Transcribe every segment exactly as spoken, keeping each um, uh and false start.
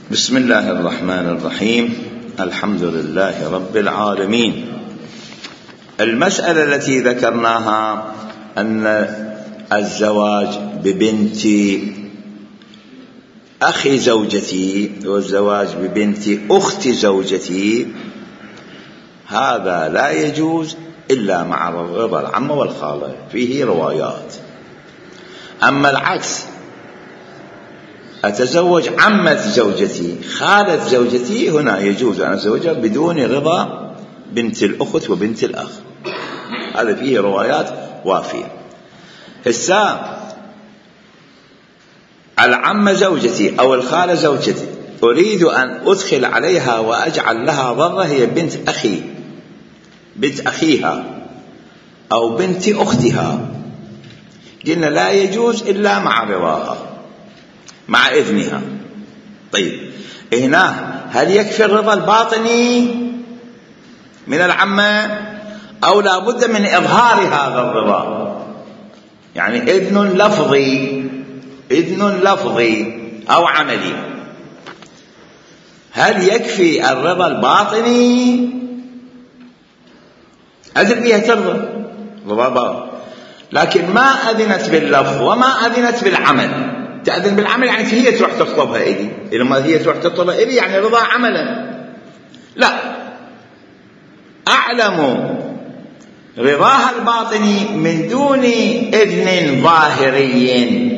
بسم الله الرحمن الرحيم. الحمد لله رب العالمين. المسألة التي ذكرناها أن الزواج ببنت أخي زوجتي والزواج ببنت أخت زوجتي هذا لا يجوز إلا مع رضا العم والخالة، فيه روايات. أما العكس، أتزوج عمة زوجتي خالة زوجتي، هنا يجوز أن أتزوجها بدون رضا بنت الأخت وبنت الأخ، هذا فيه روايات وافية. هسا العمة زوجتي أو الخالة زوجتي أريد أن أدخل عليها وأجعل لها ضرة، هي بنت أخي، بنت أخيها أو بنت أختها، قلنا لا يجوز إلا مع رضاها مع إذنها. طيب هنا هل يكفي الرضا الباطني من العمة أو لا بد من إظهار هذا الرضا؟ يعني إذن لفظي، إذن لفظي أو عملي. هل يكفي الرضا الباطني؟ أذن بها ترضى رضا باطني، لكن ما أذنت باللفظ وما أذنت بالعمل. تأذن بالعمل يعني هي تروح تخطبها إلي، إذا ما هي تروح تخطبها إلي يعني رضا عملا. لا، أعلم رضاها الباطني من دون إذن ظاهري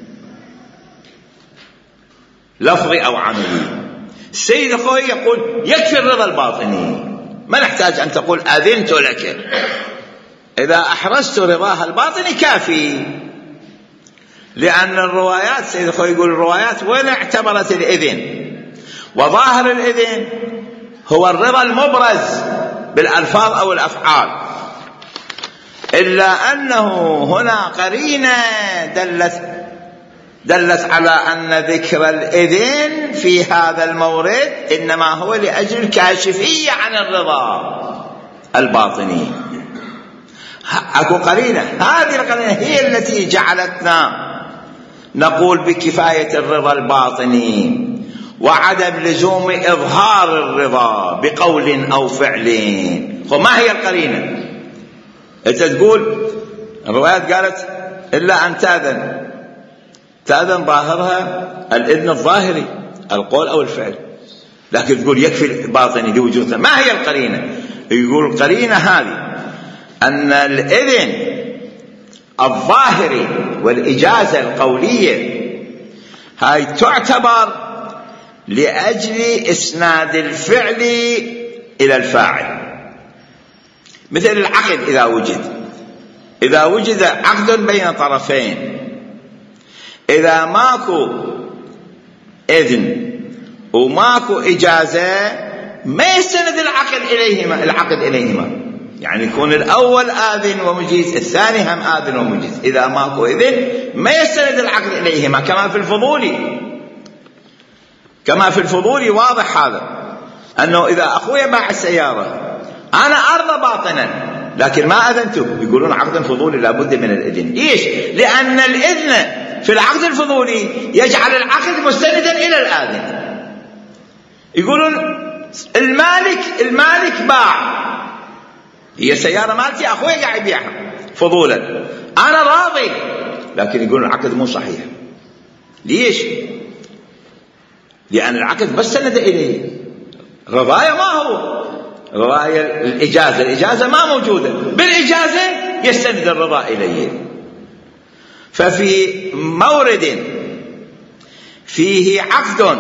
لفظي أو عملي. السيد أخوي يقول يكفي الرضا الباطني، ما نحتاج أن تقول أذنت لك، إذا أحرزت رضاها الباطني كافي. لأن الروايات، سيد أخوي يقول الروايات وين اعتبرت الإذن؟ وظاهر الإذن هو الرضا المبرز بالألفاظ أو الأفعال، إلا أنه هنا قرينة دلت دلت على أن ذكر الإذن في هذا المورد إنما هو لأجل الكاشفية عن الرضا الباطني. أكو قرينة، هذه القرينة هي التي جعلتنا نقول بكفاية الرضا الباطني وعدم لزوم إظهار الرضا بقول أو فعل. وما هي القرينة؟ أنت تقول الروايات قالت إلا أن تأذن، تأذن ظاهرها الإذن الظاهري القول أو الفعل، لكن تقول يكفي الباطني لوجودها. ما هي القرينة؟ يقول القرينة هذه أن الإذن الظاهري والإجازة القولية هاي تعتبر لأجل إسناد الفعل إلى الفاعل، مثل العقد. إذا وجد إذا وجد عقد بين طرفين، إذا ماكو إذن وماكو إجازة ما يستند العقد إليهما العقد إليهما يعني يكون الأول آذن ومجيز، الثاني هم آذن ومجيز. إذا ماكو إذن ما يستند العقد إليهما، كما في الفضولي كما في الفضولي واضح هذا، أنه إذا أخويا باع السيارة أنا أرضى باطنا لكن ما أذنته، يقولون عقد فضولي لابد من الإذن. ليش؟ لأن الإذن في العقد الفضولي يجعل العقد مستندا إلى الآذن. يقولون المالك المالك باع، هي سيارة مالتي أخوي قاعد يبيعها فضولا، أنا راضي، لكن يقول العقد مو صحيح. ليش؟ لأن العقد بس سند إليه، رضايا ما هو رضايا الإجازة، الإجازة ما موجودة، بالإجازة يستند الرضا إليه. ففي مورد فيه عقد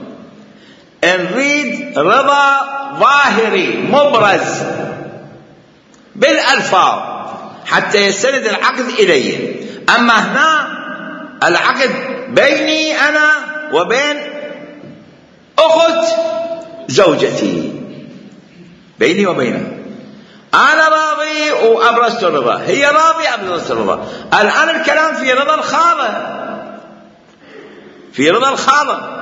نريد رضا ظاهري مبرز بالألفاظ حتى يستند العقد إليه. أما هنا العقد بيني أنا وبين أخت زوجتي، بيني وبينها، أنا راضي وأبرزت الرضا، هي راضي أبرزت الرضا. الآن الكلام في رضا الخالة، في رضا الخالة.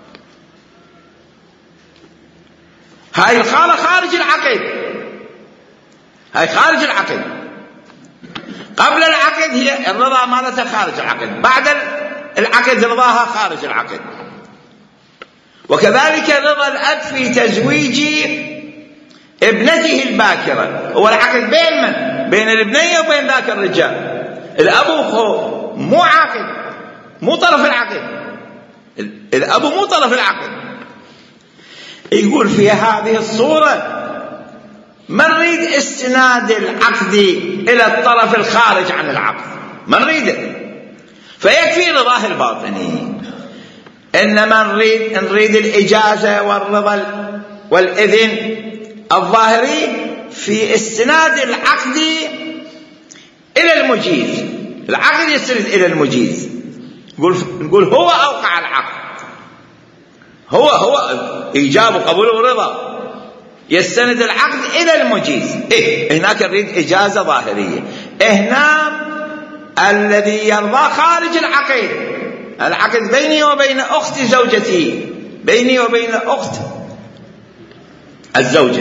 هاي الخالة خارج العقد، هاي خارج العقد. قبل العقد هي الرضا مالتها خارج العقد، بعد العقد رضاها خارج العقد. وكذلك رضا الأب في تزويج ابنته الباكرة. هو العقد بين من؟ بين الابنية وبين ذاك الرجال. الأب مو عاقد، مو طرف العقد، الأب مو طرف العقد. يقول في هذه الصورة ما نريد استناد العقد إلى الطرف الخارج عن العقد، ما نريده، فيكفي رضاه الباطني. إنما نريد نريد الإجازة والرضا والإذن الظاهري في استناد العقد إلى المجيز. العقد يستند إلى المجيز، نقول نقول هو أوقع العقد، هو هو إيجاب وقبول ورضا، يستند العقد إلى المجيز. إيه هناك نريد إجازة ظاهرية. هنا الذي يرضى خارج العقد، العقد بيني وبين أخت زوجتي، بيني وبين أخت الزوجة،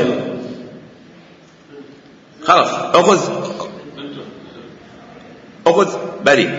خلاص أخذ أخذ بري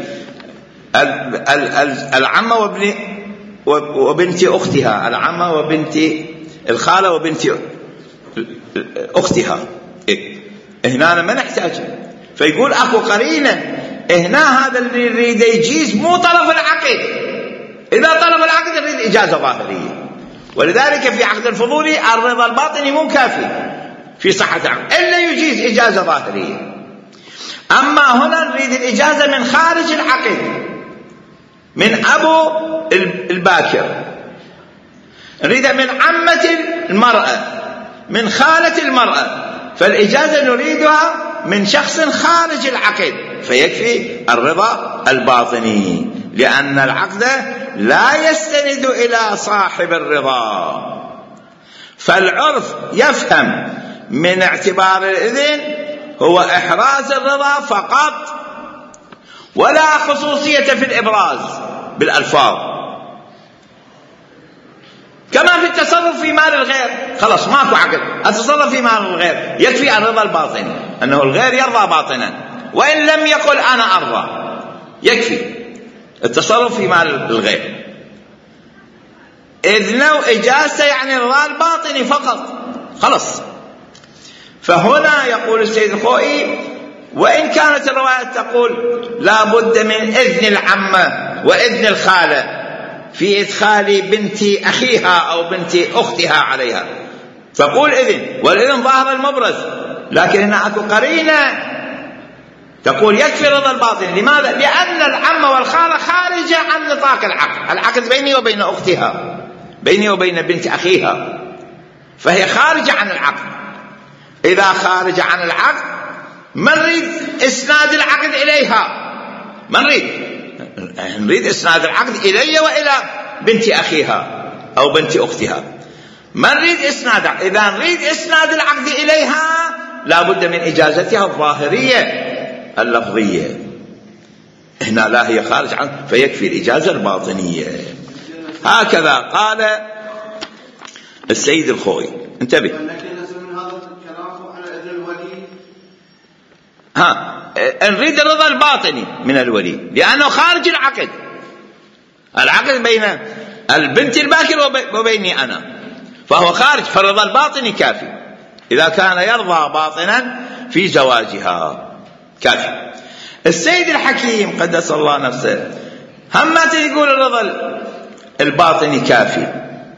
العمة وابن وبنت أختها، العمة وبنت الخالة وبنت أختها. إيه؟ هنا ما نحتاج. فيقول أكو قرينة هنا، هذا اللي يريد يجيز مو طرف العقد. إذا طرف العقد يريد إجازة ظاهرية، ولذلك في عقد الفضولي الرضا الباطني مو كافي في صحة العقد إلا يجيز إجازة ظاهرية. أما هنا نريد الإجازة من خارج العقد، من أبو الباكر، نريدها من عمة المرأة، من خالة المرأة، فالإجازة نريدها من شخص خارج العقد، فيكفي الرضا الباطني، لأن العقد لا يستند إلى صاحب الرضا. فالعرف يفهم من اعتبار الإذن هو إحراز الرضا فقط، ولا خصوصية في الإبراز بالألفاظ، كما في التصرف في مال الغير. خلاص ماكو عقد، أتصرف في مال الغير، يكفي الرضا الباطني، أنه الغير يرضى باطنا وإن لم يقل أنا أرضى، يكفي التصرف في مال الغير. إذ لو إجازة يعني الرضا الباطني فقط، خلاص. فهنا يقول السيد الخوئي: وإن كانت الرواية تقول لا بد من إذن العمة وإذن الخالة في إدخال بنت أخيها أو بنت أختها عليها، فقول إذن، والإذن ظاهر المبرز، لكن هنا أكو قرينة تقول يكفي رضا الباطن. لماذا؟ لأن العمة والخالة خارجة عن نطاق العقد، العقد بيني وبين أختها، بيني وبين بنت أخيها، فهي خارجة عن العقد. إذا خارجة عن العقد ما نريد إسناد العقد إليها، ما نريد نريد إسناد العقد إلي وإلى بنت أخيها أو بنت أختها، ما نريد إسناد. إذا نريد إسناد العقد إليها لا بد من إجازتها الظاهرية اللفظية. هنا لا، هي خارج عنه، فيكفي الإجازة الباطنية. هكذا قال السيد الخوئي. انتبه، ها نريد الرضا الباطني من الولي لأنه خارج العقد، العقد بين البنت الباكر وبيني أنا، فهو خارج، فالرضا الباطني كافي إذا كان يرضى باطنا في زواجها، كافي. السيد الحكيم قدس الله نفسه هم يقول الرضا الباطني كافي،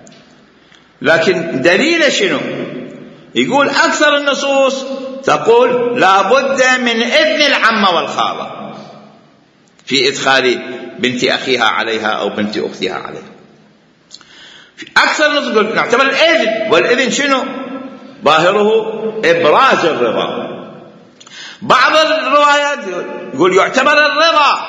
لكن دليل شنو؟ يقول أكثر النصوص تقول لا بد من إذن العمة والخالة في إدخال بنت أخيها عليها أو بنت أختها عليها. أكثر النصوص تقول نعتبر الإذن، والإذن شنو؟ ظاهره إبراز الرضا. بعض الروايات يقول يعتبر الرضا.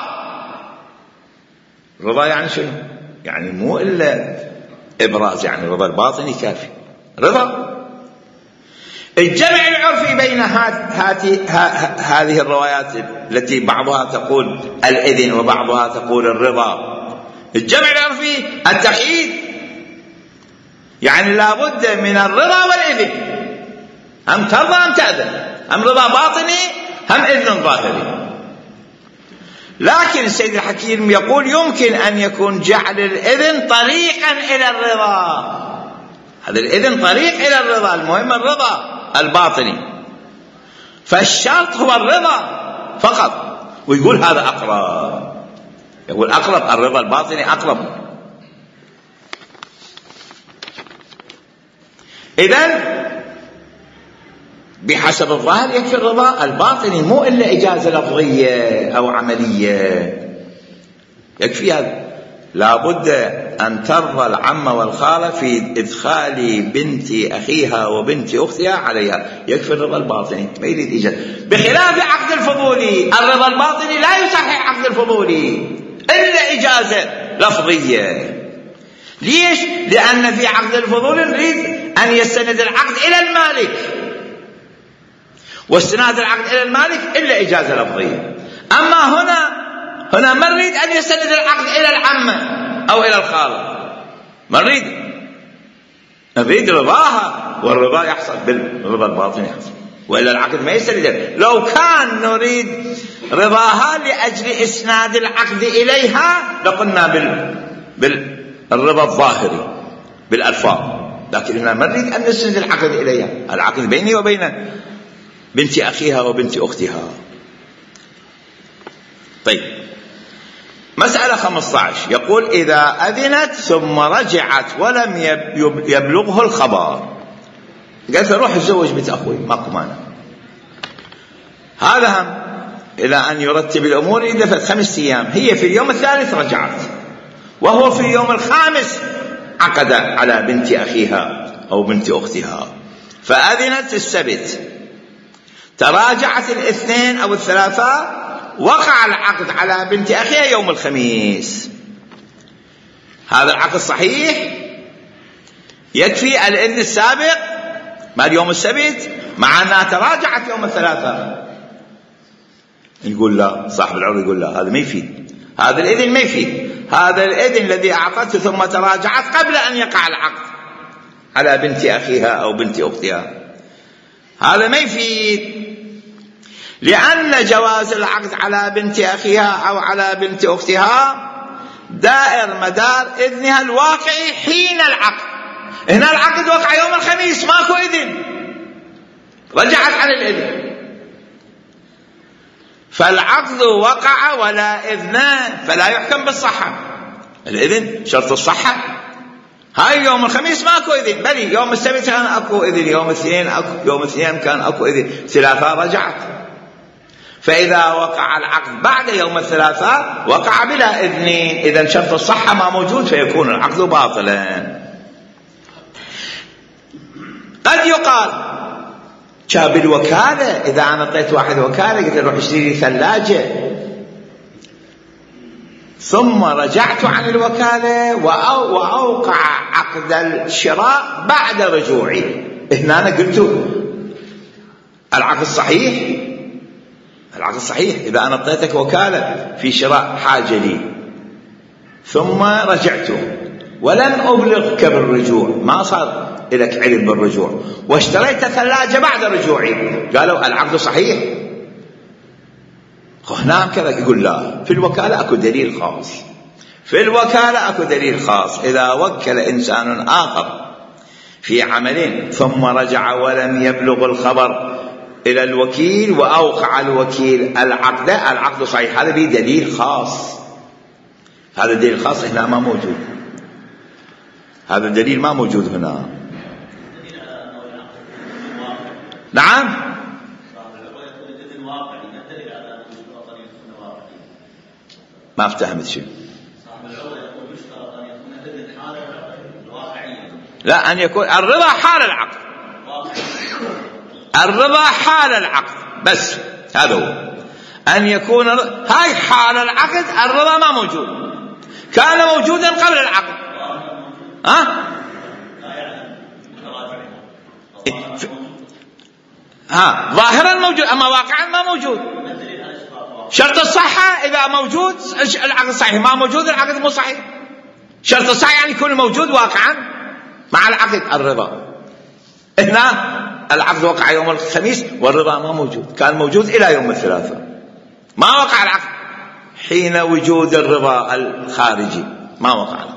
الرضا يعني شنو؟ يعني مو إلا إبراز، يعني الرضا الباطني كافي، رضا. الجمع العرفي بين هذه الروايات التي بعضها تقول الإذن وبعضها تقول الرضا، الجمع العرفي التقييد، يعني لا بد من الرضا والإذن، هم ترضى هم تأذن، هم رضا باطني هم إذن ظاهري. لكن السيد الحكيم يقول يمكن أن يكون جعل الإذن طريقا إلى الرضا. هذا الإذن طريق إلى الرضا، المهم الرضا الباطني، فالشرط هو الرضا فقط. ويقول هذا أقرب، يقول أقرب، الرضا الباطني أقرب. إذن بحسب الظاهر يكفي الرضا الباطني، مو إلا إجازة لفظية أو عملية، يكفي هذا. لابد أن ترضى العم والخالة في إدخال بنت أخيها وبنت أختها عليها، يكفي الرضا الباطني، ما يريد إجازة. بخلاف عقد الفضولي، الرضا الباطني لا يصحح عقد الفضولي إلا إجازة لفظية. ليش؟ لأن في عقد الفضولي نريد أن يستند العقد إلى المالك، واستناد العقد إلى المالك إلا إجازة لفظية. أما هنا هنا ما نريد أن يستند العقد إلى العمة أو إلى الخالة، ما نريد، نريد رضاها، والرضا يحصل بالرضا الباطني يحصل، وإلا العقد ما يستند. لو كان نريد رضاها لأجل إسناد العقد إليها لقلنا بال بالرضا الظاهري بالألفاظ، لكن هنا ما نريد أن نسند العقد إليها، العقد بيني وبين بنت أخيها وبنت أختها. طيب، مسألة خمسة عشر يقول إذا أذنت ثم رجعت ولم يبلغه الخبر، قالت روح الزوج بنت أخوي ماكو مانع، هذا هم إلى أن يرتب الأمور. إذا فات خمس أيام، هي في اليوم الثالث رجعت، وهو في اليوم الخامس عقد على بنت أخيها أو بنت أختها، فأذنت السبت، تراجعت الاثنين أو الثلاثاء، وقع العقد على بنت أخيها يوم الخميس. هذا العقد صحيح، يكفي الإذن السابق مع اليوم السبت، مع أنها تراجعت يوم الثلاثاء. يقول لا، صاحب العرض يقول لا، هذا ما يفيد، هذا الإذن ما يفيد، هذا الإذن الذي أعطته ثم تراجعت قبل أن يقع العقد على بنت أخيها أو بنت أختها، هذا ما يفيد، لأن جواز العقد على بنت أخيها أو على بنت أختها دائر مدار إذنها الواقعي حين العقد. هنا العقد وقع يوم الخميس، ماكو إذن، رجعت عن الإذن، فالعقد وقع ولا إذن، فلا يحكم بالصحة. الإذن شرط الصحة، هاي يوم الخميس ماكو إذن، بل يوم السبت كان أكو إذن، يوم الاثنين أكو، يوم الاثنين كان أكو إذن، ثلاثاء رجعت. فإذا وقع العقد بعد يوم الثلاثاء وقع بلا إذن، إذن شرط الصحة ما موجود، فيكون العقد باطلا. قد يقال شاب الوكالة، إذا أنا أعطيت واحد وكالة قلت له روح اشتري لي ثلاجة، ثم رجعت عن الوكالة وأوقع عقد الشراء بعد رجوعي، هنا أنا قلت العقد صحيح، العقد صحيح. إذا أنا أعطيتك وكالة في شراء حاجة لي ثم رجعت ولن أبلغك بالرجوع، ما صار لك علم بالرجوع، واشتريت ثلاجة بعد رجوعي، قالوا العقد صحيح. هنا كذا يقول لا، في الوكالة أكو دليل خاص، في الوكالة أكو دليل خاص. إذا وكل إنسان آخر في عمل ثم رجع ولم يبلغ الخبر إلى الوكيل وأوقع الوكيل العقد، العقد صحيح، هذا به دليل خاص، هذا دليل خاص هنا ما موجود، هذا الدليل ما موجود هنا. نعم، ما افتهمت شيء. لا، أن يكون الرضا حال العقد، الرضا حال العقد بس، هذا هو أن يكون هاي حال العقد، الرضا ما موجود، كان موجودا قبل العقد. ها ها ظاهرا موجود، أما واقعا ما موجود. شرط الصحة إذا موجود العقد صحيح، ما موجود العقد مو صحيح. شرط الصحة يعني يكون موجود واقعا مع العقد الرضا. هنا العقد وقع يوم الخميس والرضا ما موجود، كان موجود إلى يوم الثلاثاء، ما وقع العقد حين وجود الرضا الخارجي ما وقع له.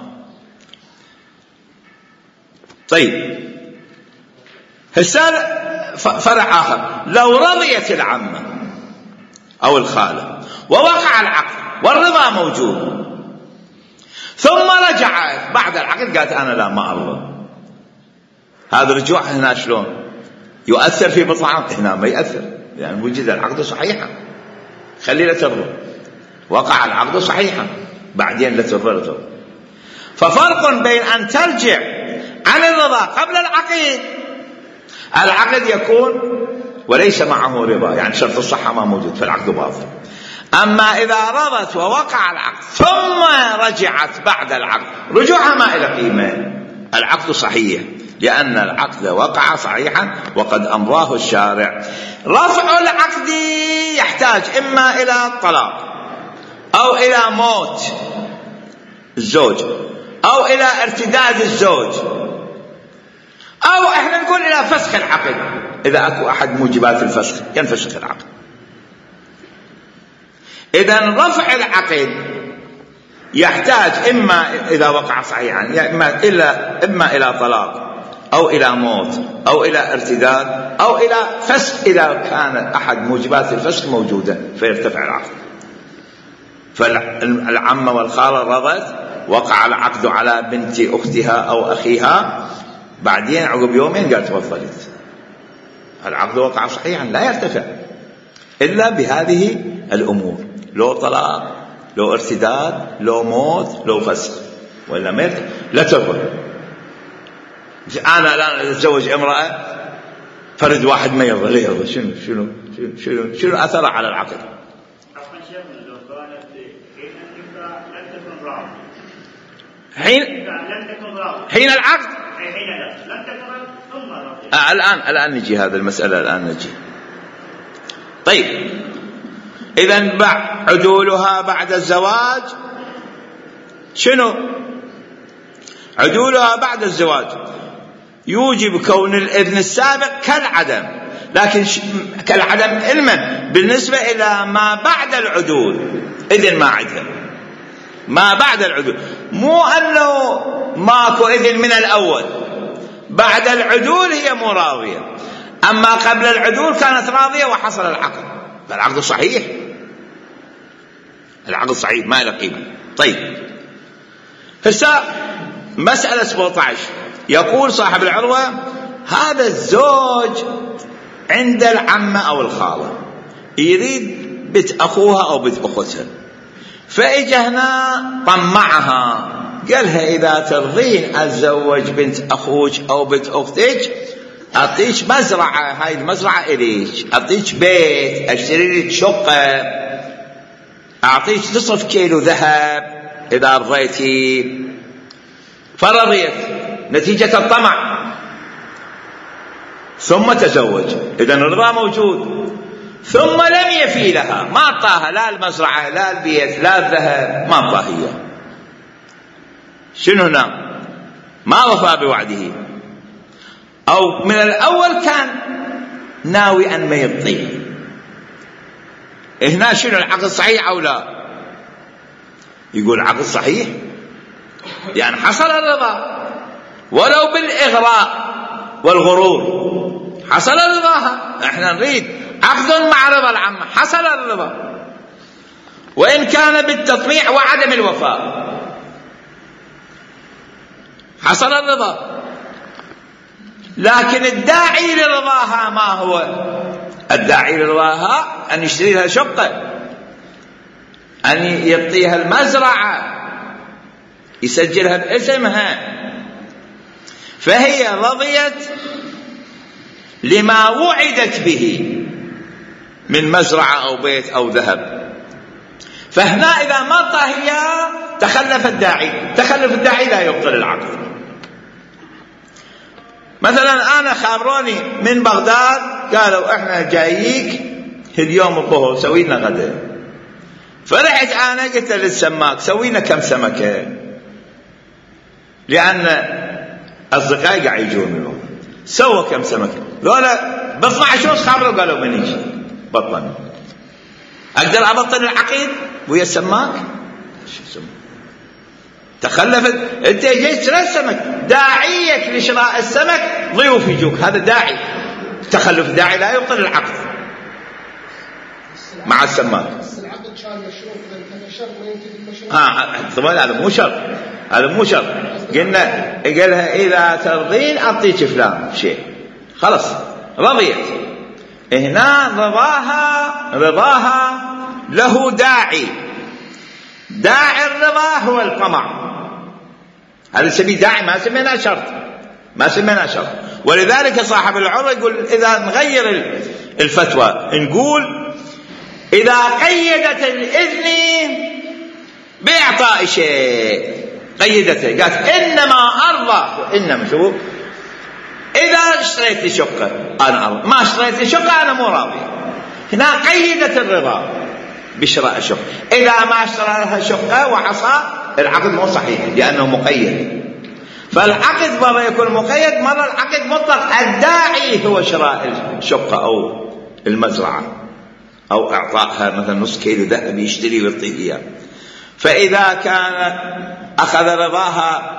طيب هسه فرع آخر، لو رضيت العمة أو الخالة ووقع العقد والرضا موجود، ثم رجعت بعد العقد قالت أنا لا ما أرضى، هذا الرجوع هنا شلون يؤثر في بطلان؟ هنا ما يأثر، لأن يعني وجد العقد صحيحا، خلي لا ترضى، وقع العقد صحيحا بعدين لا ترضى لا ترضى. ففرق بين أن ترجع عن الرضا قبل العقد، العقد يكون وليس معه رضا، يعني شرط الصحة ما موجود فالعقد باطل. أما إذا رضت ووقع العقد ثم رجعت بعد العقد، رجوعها ما إلى قيمة، العقد صحيح لأن العقد وقع صحيحا وقد أمضاه الشارع. رفع العقد يحتاج إما إلى طلاق أو إلى موت الزوج أو إلى ارتداد الزوج، أو إحنا نقول إلى فسخ العقد، إذا أكو أحد موجبات الفسخ ينفسخ العقد. إذن رفع العقد يحتاج إما إذا وقع صحيحا إما إلى إما إلى طلاق أو إلى موت أو إلى ارتداد أو إلى فسخ إذا كان أحد موجبات الفسخ موجودة فيرتفع العقد. فالعمة والخالة رضت، وقع العقد على بنت أختها أو أخيها، بعدين عقب يومين قالت تفضلت، العقد وقع صحيحا لا يرتفع إلا بهذه الأمور، لو طلاق لو ارتداد لو موت لو فسخ، ولا ما يرتفع لا ترضى. أنا الآن أتزوج امرأة فرد واحد ما يرضى، ليه يرضى؟ شنو شنو شنو شنو أثر على العقد؟ حين حين العقد آه الآن الآن نجي هذا المسألة الآن نجي. طيب إذن عدولها بعد الزواج شنو؟ عدولها بعد الزواج يوجب كون الإذن السابق كالعدم، لكن كالعدم علما بالنسبة إلى ما بعد العدول، إذن ما عدها ما بعد العدول، مو أنه ماكو إذن من الأول، بعد العدول هي مو راضية، أما قبل العدول كانت راضية وحصل العقد، فالعقد صحيح، العقد صحيح ما له قيمة. طيب هسه مسألة سبعة عشر، يقول صاحب العروة هذا الزوج عند العمة أو الخالة يريد بنت أخوها أو بنت أختها، فإجا هنا طمعها قالها إذا ترضين أتزوج بنت أخوك أو بنت أختك أعطيك مزرعة، هاي المزرعة إليك، أعطيك بيت، أشتري لك شقة، أعطيك نصف كيلو ذهب إذا رضيتي. فرضيت نتيجة الطمع ثم تزوج، إذن الرضا موجود، ثم لم يفي لها، ما أعطاها لا المزرعة لا البيت لا الذهب، ما أعطاها هي، شنو هنا؟ ما وفى بوعده، أو من الأول كان ناوي أن ما يعطيه، هنا شنو العقد صحيح أو لا؟ يقول عقد صحيح، يعني حصل الرضا ولو بالإغراء والغرور، حصل رضاها، احنا نريد عقد مع رضا العمة، حصل الرضا وإن كان بالتطميع وعدم الوفاء، حصل الرضا، لكن الداعي لرضاها ما هو؟ الداعي لرضاها أن يشتري لها شقة، أن يعطيها المزرعة، يسجلها باسمها، فهي رضيت لما وعدت به من مزرعة أو بيت أو ذهب. فهنا إذا ما طاهي تخلف الداعي، تخلف الداعي لا يبطل العقد. مثلا أنا خابروني من بغداد قالوا إحنا جاييك اليوم الظهر سوينا غدا، فرحت أنا قلت للسماك سوينا كم سمكة، لأن أصدقائي قاعد يجون اليوم، سوى كم سمكة، قالوا باثنى عشر خابروا قالوا بنيجي بطن، أقدر أبطل العقد ويا السماك؟ تخلفت، أنت جيت تشتري السمك، داعيك لشراء السمك ضيوف يجوك، هذا داعي. تخلف داعي لا يبطل العقد مع السماك. العقد كان مشروط، كان شرط ما ينتهي المشروط. اه طبعا هذا مو شرط، هذا مو شرط. قلنا قالها إذا ترضين أعطيك فلان شيء، خلاص رضيت. هنا رضاها رضاها له داعي، داعي الرضا هو الطمع، هذا سميه داعي، ما سمينا شرط، ما سمينا شرط. ولذلك صاحب العروة يقول إذا نغير الفتوى نقول إذا قيدت الإذن بإعطاء شيء، قيدته قالت إنما أرضى، إنما شو إذا اشتريت لي شقة أنا أرضى، ما اشتريت لي شقة أنا مو راضي. هنا قيدت الرضا بشراء الشقة. إذا ما اشترى لها شقة وعصى العقد مو صحيح لأنه مقيد. فالعقد مرة يكون مقيد، مرة العقد مطلق، الداعي هو شراء الشقة أو المزرعة أو إعطائها مثلا نص كيلو ذهب يشتري ويعطيه إياه. فإذا كان أخذ رضاها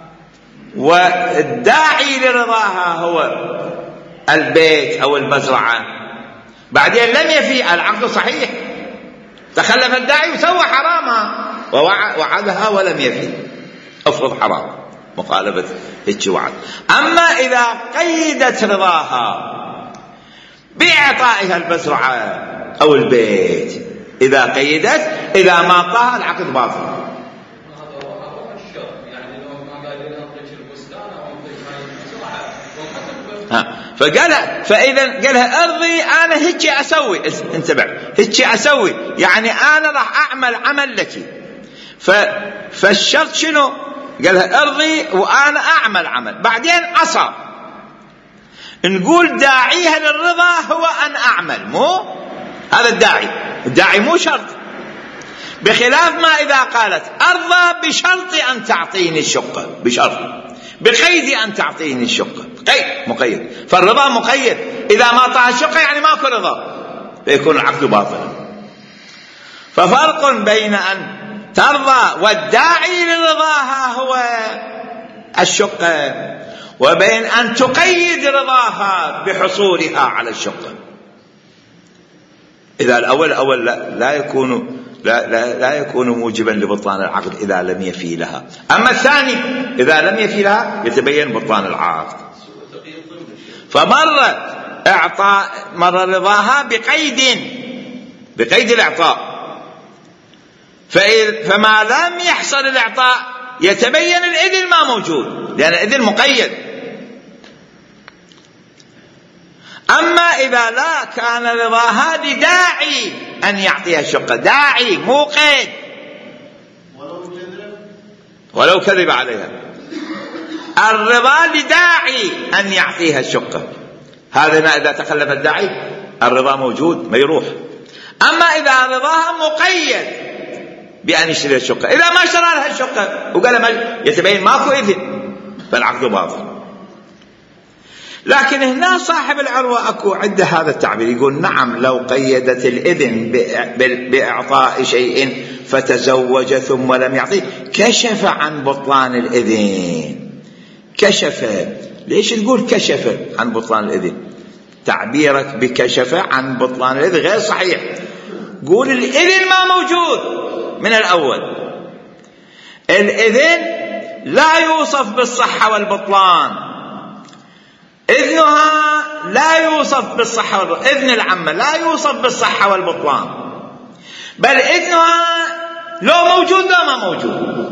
والداعي لرضاها هو البيت أو المزرعة، بعدين لم يفي العقد صحيح، تخلف الداعي وسوى حراما ووعدها ولم يفي، افرض حرام مخالفة هيك وعد. أما إذا قيدت رضاها بإعطائها المزرعة أو البيت، إذا قيدت إذا ما أعطاها العقد باطل. فقالها فإذا قالها أرضي أنا هيك أسوي، انتبه هيك أسوي يعني أنا راح أعمل عمل لك. فالشرط شنو؟ قالها أرضي وأنا أعمل عمل، بعدين عصى، نقول داعيها للرضا هو أن أعمل، مو هذا الداعي، الداعي مو شرط، بخلاف ما إذا قالت أرضى بشرط أن تعطيني الشقة، بشرط بقيد أن تعطيني الشقة، قيد مقيد. فالرضا مقيد، إذا ما أعطاها الشقة يعني ماكو رضا، فيكون العقد باطلا. ففرق بين أن ترضى والداعي لرضاها هو الشقة، وبين أن تقيد رضاها بحصولها على الشقة. إذا الأول أول لا, لا يكون لا, لا, لا يكون موجبا لبطلان العقد إذا لم يفي لها. أما الثاني إذا لم يفي لها يتبين بطلان العقد. فمرة إعطاء مرة رضاها بقيد بقيد الإعطاء، فما لم يحصل الإعطاء يتبين الإذن ما موجود لأن الإذن مقيد. أما إذا لا كان رضاها لداعي أن يعطيها الشقة، داعي مو قيد، ولو كذب عليها، الرضا لداعي أن يعطيها الشقة، هذا إذا تخلف الداعي الرضا موجود ما يروح. أما إذا رضاها مقيد بأن يشتري الشقة، إذا ما اشترى لها الشقة وقال ما يتبين ماكو إذن فالعقد باطل. لكن هنا صاحب العروة أكو عنده هذا التعبير، يقول نعم لو قيدت الإذن بإعطاء شيء فتزوج ثم لم يعطيه كشف عن بطلان الإذن. كشف، ليش تقول كشف عن بطلان الإذن؟ تعبيرك بكشف عن بطلان الإذن غير صحيح، قول الإذن ما موجود من الأول. الإذن لا يوصف بالصحة والبطلان، إذنها لا يوصف بالصحة والبطلان، إذن العمة لا يوصف بالصحة والبطلان، بل إذنها لو موجود لا ما موجود.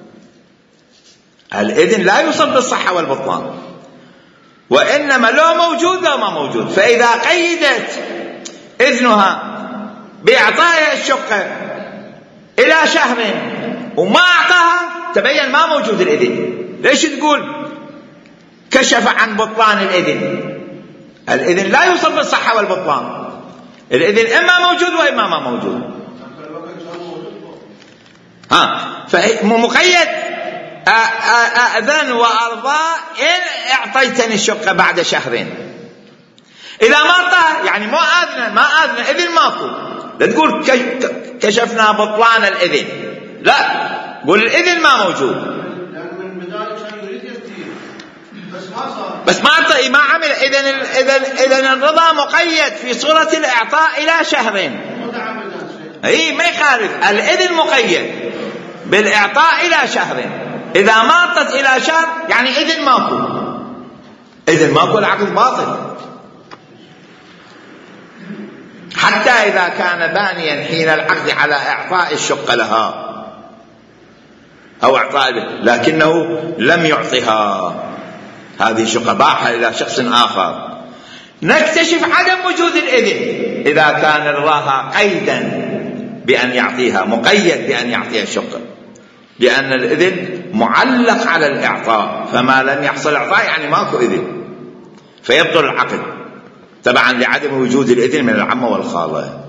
الإذن لا يوصف بالصحة والبطلان، وإنما لو موجود لا ما موجود. فإذا قيدت إذنها بإعطائها الشقة إلى شهر وما أعطاها تبين ما موجود الإذن. ليش تقول كشف عن بطلان الإذن؟ الإذن لا يوصف بالصحة والبطلان، الإذن إما موجود وإما ما موجود. ها فمقيد أذن وأرضى إن أعطيتني الشقة بعد شهرين. إذا ما أعطاه يعني مو أذن ما أذن إذن ماكو، لا تقول كشفنا بطلان الإذن، لا، قول الإذن ما موجود. لأن من بداية كان يريد يفتي بس ما صار، بس ما ما عمل. إذن إذن إذن الرضا مقيد في صورة الإعطاء إلى شهرين. أي ما يخالف، الإذن مقيد بالإعطاء إلى شهرين. إذا ماطت إلى شهر يعني إذن ماكو، إذن ماكو، العقد باطل. حتى إذا كان بانيا حين العقد على إعطاء الشقة لها أو إعطاء، لكنه لم يعطها هذه الشقة، باعها إلى شخص آخر، نكتشف عدم وجود الإذن إذا كان رضاها قيدا بأن يعطيها، مقيد بأن يعطيها الشقة، لأن الإذن معلق على الإعطاء، فما لم يحصل إعطاء يعني ماكو إذن، فيبطل العقد تبعا لعدم وجود الإذن من العمة والخالة.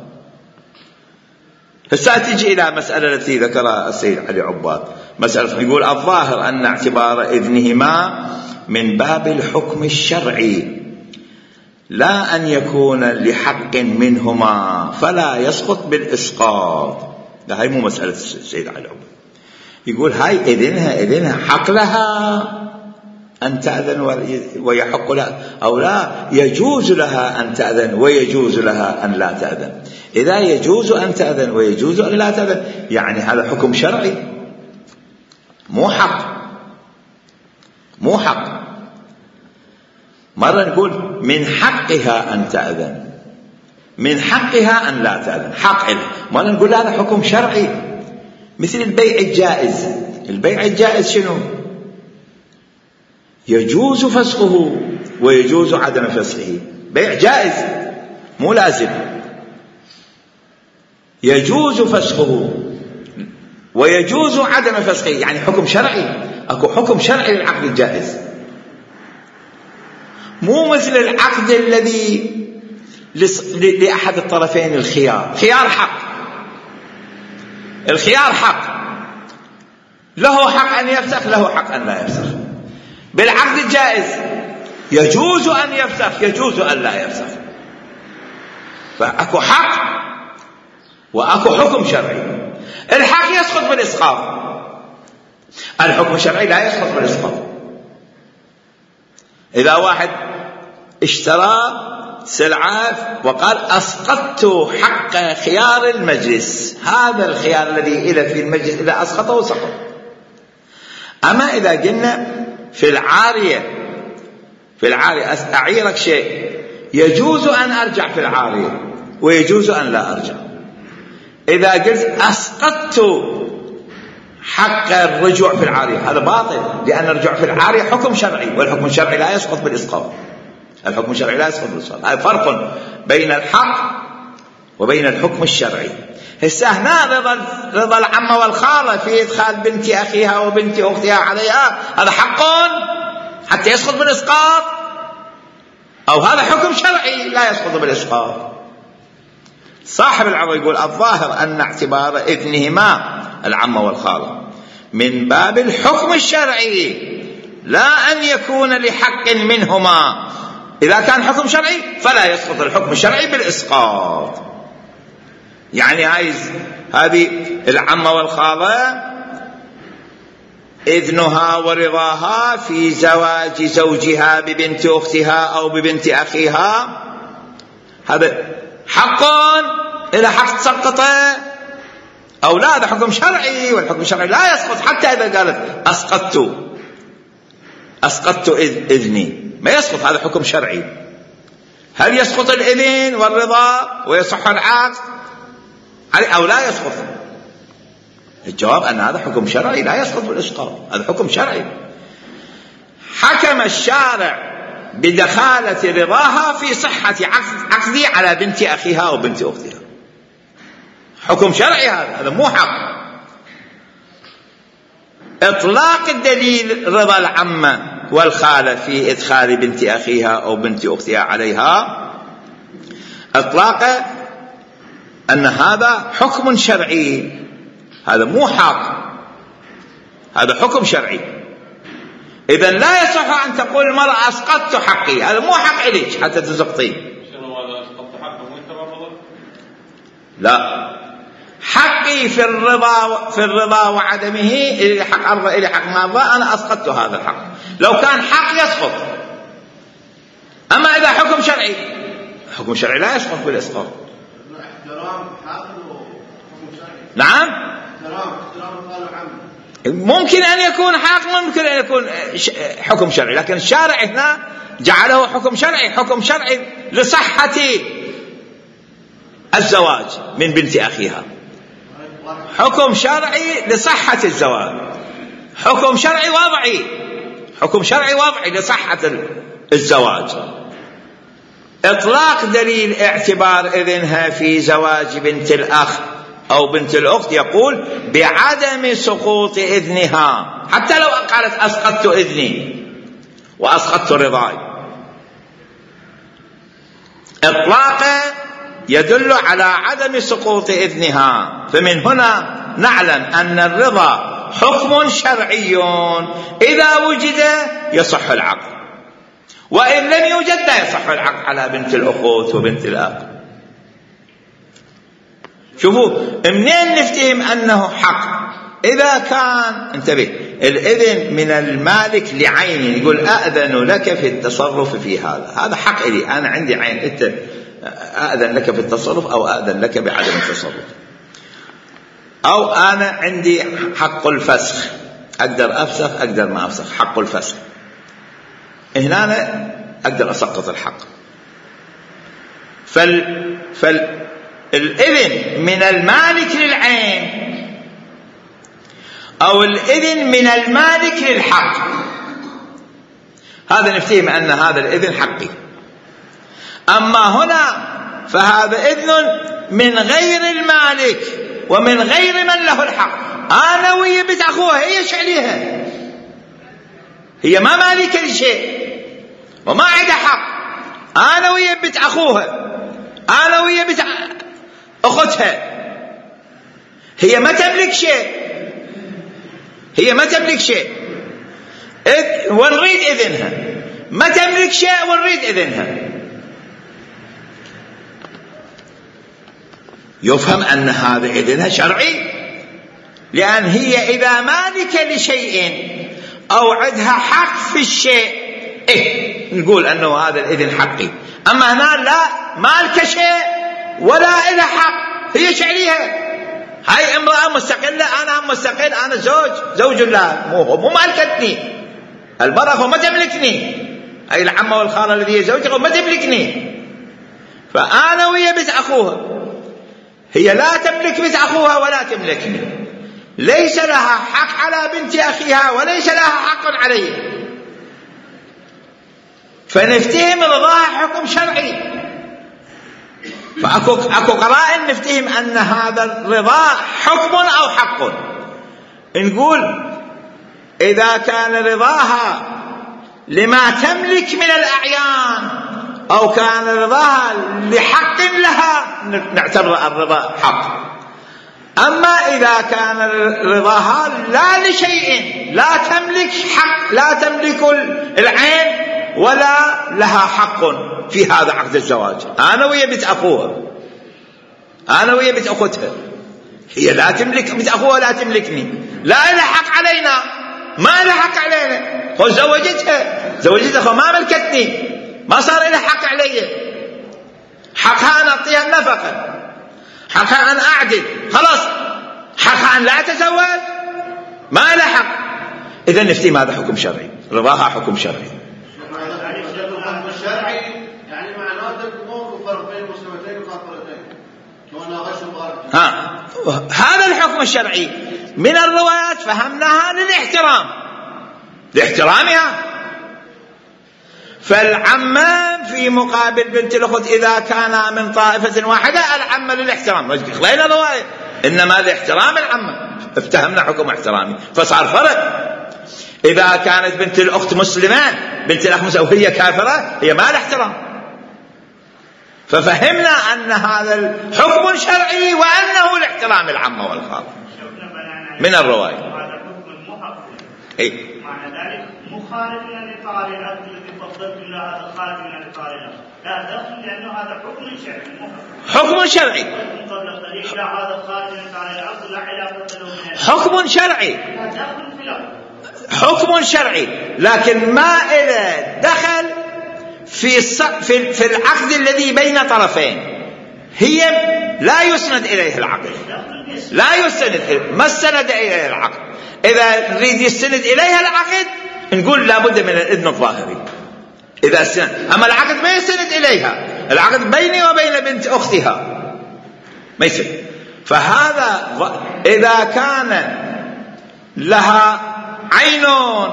هسه تجي إلى مسألة التي ذكرها السيد علي عباد، مسألة يقول الظاهر أن اعتبار إذنهما من باب الحكم الشرعي لا أن يكون لحق منهما فلا يسقط بالإسقاط. هاي مو مسألة السيد علي عباد، يقول هاي إذنها إذنها حق لها أن تأذن ويحق لها، أو لا يجوز لها أن تأذن ويجوز لها أن لا تأذن. إذا يجوز أن تأذن ويجوز أن لا تأذن يعني هذا حكم شرعي، مو حق، مو حق. مرة نقول من حقها أن تأذن، من حقها أن لا تأذن، حق لها. مرة نقول هذا حكم شرعي، مثل البيع الجائز. البيع الجائز شنو؟ يجوز فسخه ويجوز عدم فسخه، بيع جائز مو لازم، يجوز فسخه ويجوز عدم فسخه، يعني حكم شرعي، اكو حكم شرعي للعقد الجائز، مو مثل العقد الذي لأحد الطرفين الخيار. خيار حق، الخيار حق، له حق أن يفسخ، له حق أن لا يفسخ. بالعقد الجائز يجوز أن يفسخ، يجوز أن لا يفسخ، فأكو حق وأكو حكم شرعي. الحق يسقط بالإسقاط، الحكم الشرعي لا يسقط بالإسقاط. إذا واحد اشترى سلعة وقال أسقطت حق خيار المجلس، هذا الخيار الذي إلى في المجلس إذا أسقطه سقط. أما إذا قلنا في العارية، في العارية أعيرك شيء، يجوز أن أرجع في العارية ويجوز أن لا أرجع. إذا قلت أسقطت حق الرجوع في العارية هذا باطل، لأن الرجوع في العارية حكم شرعي، والحكم الشرعي لا يسقط بالإسقاط، الحكم الشرعي لا يسقط بالإسقاط. هذا فرق بين الحق وبين الحكم الشرعي. هسه هنا رضا رضا العمة والخالة في إدخال بنت أخيها وبنت أختها عليها، هذا حق حتى يسقط بالإسقاط، أو هذا حكم شرعي لا يسقط بالإسقاط. صاحب العروة يقول الظاهر أن اعتبار إذنهما العمة والخالة من باب الحكم الشرعي لا أن يكون لحق منهما. إذا كان حكم شرعي فلا يسقط الحكم الشرعي بالإسقاط. يعني عايز هذه العمة والخالة إذنها ورضاها في زواج زوجها ببنت أختها أو ببنت أخيها، هذا حق إلى حق تسقطه أو لا، هذا حكم شرعي، والحكم الشرعي لا يسقط حتى إذا قالت أسقطت أسقطت إذني، ما يسقط، هذا حكم شرعي. هل يسقط الإذن والرضا ويصح العقد أو لا يسقط؟ الجواب أن هذا حكم شرعي لا يسقط بالإسقاط، هذا حكم شرعي. حكم الشارع بدخالة رضاها في صحة عقدي على بنت أخيها أو بنت أختها، حكم شرعي هذا، هذا مو حق. إطلاق الدليل رضا العمة والخالة في إدخال بنت أخيها أو بنت أختها عليها، إطلاق أن هذا حكم شرعي، هذا مو حق، هذا حكم شرعي. إذن لا يصح أن تقول المرأة أسقطت حقي، هذا مو حق إليك حتى تسقطين. لا، حقي في الرضا في الرضا وعدمه، إلي حق أرضى إلي حق ما أرضى، أنا أسقطت هذا الحق. لو كان حق يسقط. أما إذا حكم شرعي، حكم شرعي لا يسقط بالإسقاط. نعم، ممكن أن يكون حق، ممكن أن يكون حكم شرعي، لكن الشارع هنا جعله حكم شرعي، حكم شرعي لصحة الزواج من بنت أخيها، حكم شرعي لصحة الزواج، حكم شرعي وضعي، حكم شرعي وضعي لصحة الزواج. إطلاق دليل اعتبار إذنها في زواج بنت الأخ أو بنت الأخت يقول بعدم سقوط إذنها، حتى لو قالت أسقطت إذني وأسقطت رضاي، إطلاقا يدل على عدم سقوط إذنها. فمن هنا نعلم أن الرضا حكم شرعي، إذا وجد يصح العقد، وإن لم يوجد لا يصح العقد على بنت الأخوت وبنت الأخ. شوفوا منين نفتهم أنه حق؟ إذا كان انتبه الإذن من المالك لعين، يقول أأذن لك في التصرف في هذا، هذا حق لي، أنا عندي عين، أنت أأذن لك في التصرف أو أأذن لك بعدم التصرف، أو أنا عندي حق الفسخ، أقدر أفسخ أقدر ما أفسخ، حق الفسخ هنا أنا أقدر أسقط الحق. فال فالإذن من المالك للعين أو الإذن من المالك للحق، هذا نفتهم أن هذا الإذن حقي. أما هنا فهذا إذن من غير المالك ومن غير من له الحق، أنا ويا بنت أخوها هي شعليها، هي ما مالكة لشيء وما عندها حق، أنا ويا بنت أخوها، أنا ويا بنت أختها، هي ما تملك شيء، هي ما تملك شيء ونريد إذنها، ما تملك شيء ونريد إذنها. يفهم أن هذا إذنها شرعي، لأن هي إذا مالك لشيء أو عندها حق في الشيء إيه نقول أنه هذا الإذن حقي. أما هنا لا مالك شيء ولا إلى حق، هي شعريها، هاي امرأة مستقلة، أنا مستقل، أنا زوج زوج لها، مو مو مالكتني، المرأة ما تملكني، أي العمة والخالة الذي هي زوجها ما تملكني، فأنا ويا بنت أخوها، هي لا تملك بنت أخوها ولا تملكني، ليس لها حق على بنت أخيها وليس لها حق علي، فنفتهم رضاها حكم شرعي. فأكو أكو قرائن نفتهم أن هذا الرضا حكم أو حق. نقول إذا كان رضاها لما تملك من الأعيان أو كان رضاها لحق لها نعتبر الرضا حق. أما إذا كان رضاها لا لشيء، لا تملك حق، لا تملك العين ولا لها حق في هذا عقد الزواج، أنا ويا بنت أخوها، أنا ويا بنت أختها، هي لا تملك بنت أخوها لا تملكني، لا لها حق علينا، ما لها حق علينا، هو زوجتها زوجتها ما ملكتني، ما صار لها حق علي، حقها أن أعطيها النفقة، حقها أن أعدل، خلاص حقها أن لا أتزوج، ما لها حق. إذا نفتي هذا حكم شرعي، رضاها حكم شرعي. الشرعي يعني معناته موقف فرق بين مسلمتين وكافرتين، كما غش ها هذا الحكم الشرعي من الروايات فهمناها للاحترام، لاحترامها. فالعمام في مقابل بنت الأخت إذا كان من طائفة واحدة العمة للاحترام، غير الرواية إنما لاحترام العمة، افتهمنا حكم احترامي، فصار فرق. إذا كانت بنت الأخت مسلمان بنت الأخ مسلمة وهي كافرة هي ما لها احترام، ففهمنا أن هذا الحكم شرعي وأنه لاحترام العمة والخالة من الرواية. هذا حكم محقق، إيه؟ معنى ذلك مخالف لإطار العقد الذي فضلت إلى هذا خارج من الإطار لا دخل لأنه هذا حكم شرعي. حكم شرعي. قبل الطريق لا هذا خارج من إطار العقد لا علاقة له من حكم شرعي. لا دخل في العقد. حكم شرعي لكن ما إله دخل في في في العقد الذي بين طرفين. هي لا يسند إليه العقد. لا يسند ما استند إليه العقد. إذا نريد يستند إليها العقد نقول لابد من الإذن الظاهري إذا استند. أما العقد ما يستند إليها. العقد بيني وبين بنت أختها ما يستند. فهذا إذا كان لها عين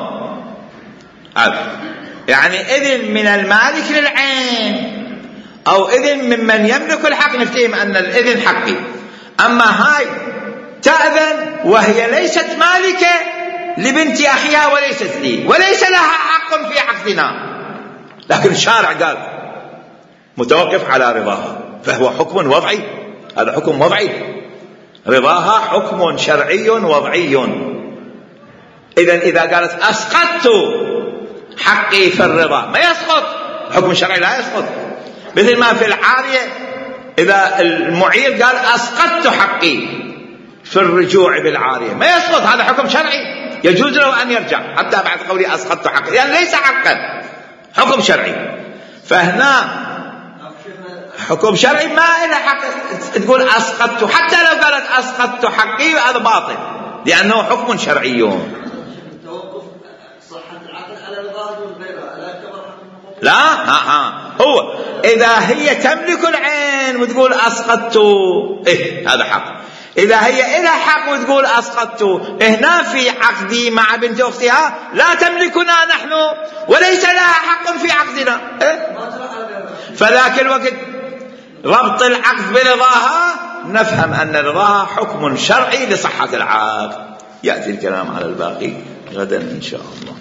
يعني إذن من المالك للعين أو إذن ممن يملك الحق نفتهم أن الإذن حقي. أما هاي تأذن وهي ليست مالكة لبنت أخيها وليست لي وليس لها حق في عقدنا لكن الشارع قال متوقف على رضاها فهو حكم وضعي. هذا حكم وضعي. رضاها حكم شرعي وضعي. إذن إذا قالت أسقطت حقي في الرضا ما يسقط. حكم شرعي لا يسقط. مثل ما في العارية إذا المعير قال أسقطت حقي في الرجوع بالعارية ما يسقط. هذا حكم شرعي يجوز له أن يرجع حتى بعد قولي أسقطت حقي يعني ليس حقا حكم شرعي. فهنا حكم شرعي ما إلى حق تقول أسقطت حتى لو قالت أسقطت حقي هذا باطل لأنه حكم شرعي. لا ها ها هو إذا هي تملك العين وتقول أسقطت إيه هذا حق. إذا هي إلى حق وتقول أسقطت هنا في عقدي مع بنت أختها لا تملكنا نحن وليس لها حق في عقدنا إيه؟ فذاك الوقت ربط العقد برضاها نفهم أن رضاها حكم شرعي لصحة العقد. يأتي الكلام على الباقي غدا إن شاء الله.